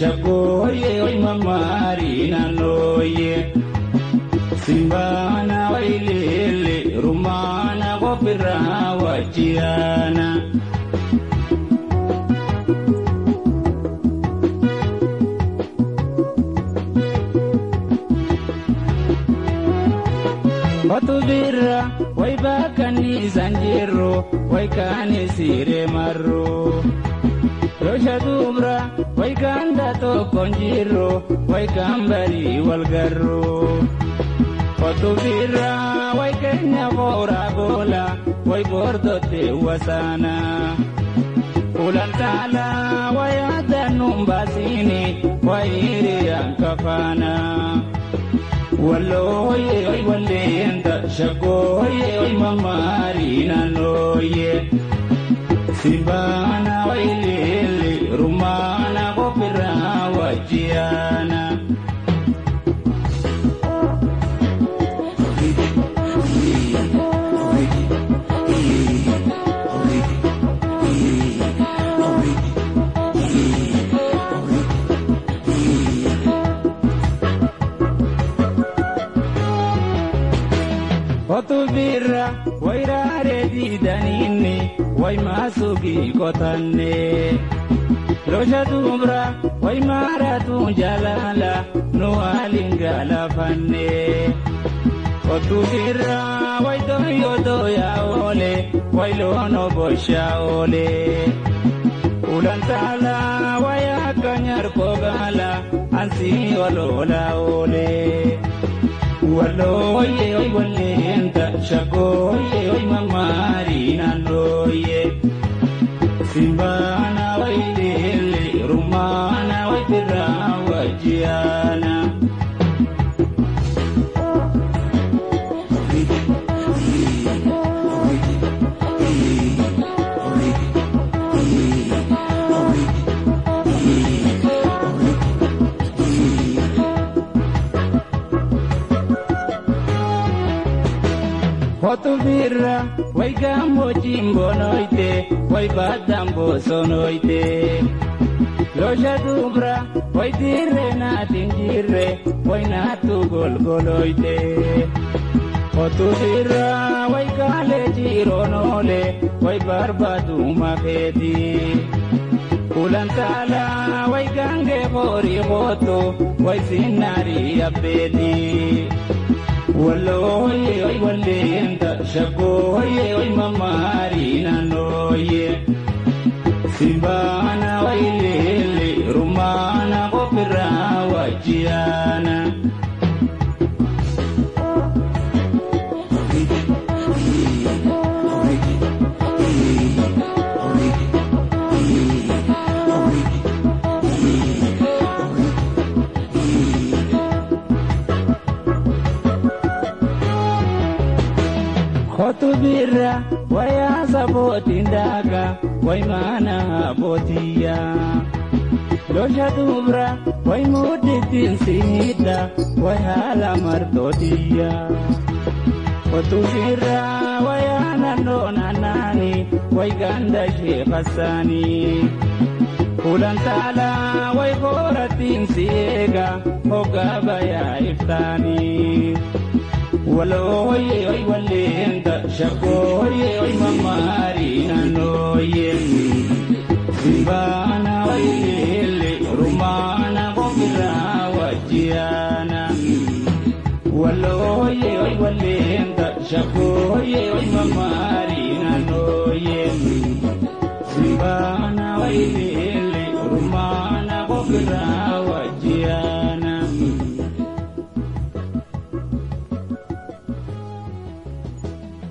shagoye oi mamarina noye simbana wailele rumana gopira wajiana Batubira wai bakani zanjiro wai kani sire marro Rosha dubra wai kanda to konjiro wai kambari walgarro Batubira wai kenya bora bola wai bordo te wasana Ulantala wai atanumbasini wai iriyan kafana Walloye oi walenda shagoye oi mamarina noye Simbana wailele rumana gopira wajiana Otubira wairare didanini wai masugi kotane Rosha dubra wai maratu jalala no alingala fanne Otubira wai doya ole wai lono bosha ole Ulantala wai akanyar kogala ansi olola ole Walloye oi walenda shagoye oi mamarina noye Simbana wailele rumana waitira wajiana Otubira wai gambo jimbo noite wai badambo sonoite Rosha dubra wai dire na tingire wai natu golgoloite Otubira wai kale jironole wai barbadu maketi Ulantala wai gange bori hoto wai sinari abedi Walloye oi walenda shagoye oi mamarina noye Simbana wailele rumana gopira wajiana Otubira waya sabotindaga wai mana botiya Rosha dubra wai muditin sinida wai hala martotiya Otubira waya nanani wai ganda shekasani Ulantala wai boratin siega hogabaya iftani Walloye oi walenda shagoye oi mamarina noye Simbana wailele rumana gopira wajiana Walloye oi walenda shagoye oi mamarina noye Simbana wailele rumana gopira